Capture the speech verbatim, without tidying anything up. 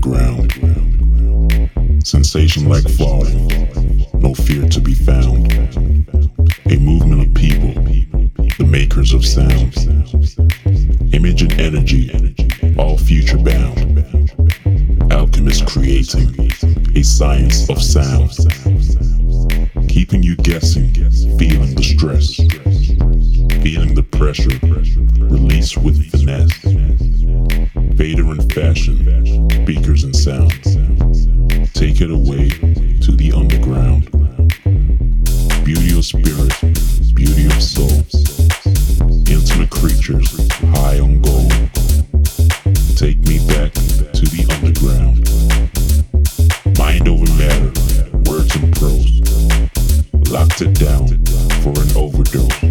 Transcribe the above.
underground. Sensation like falling, no fear to be found. A movement of people, the makers of sound. Image and energy, all future bound. Alchemists creating a science of sound. Keeping you guessing, feeling the stress. Feeling the pressure, release with finesse. Vader in fashion, speakers and sounds. Take it away to the underground. Beauty of spirit, beauty of soul. Intimate creatures, high on gold. Take me back to the underground. Mind over matter, words and prose. Locked it down for an overdose.